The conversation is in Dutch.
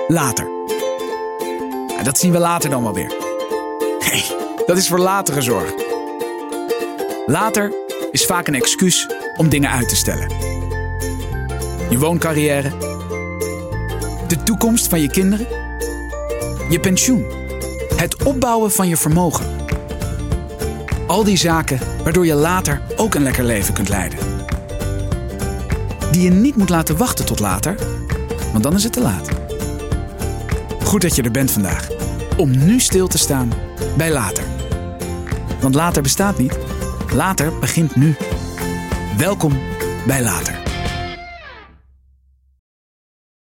Later. Dat zien we later dan wel weer. Nee, dat is voor latere zorg. Later is vaak een excuus om dingen uit te stellen. Je wooncarrière. De toekomst van je kinderen. Je pensioen. Het opbouwen van je vermogen. Al die zaken waardoor je later ook een lekker leven kunt leiden. Die je niet moet laten wachten tot later, want dan is het te laat. Goed dat je er bent vandaag. Om nu stil te staan bij later. Want later bestaat niet. Later begint nu. Welkom bij Later.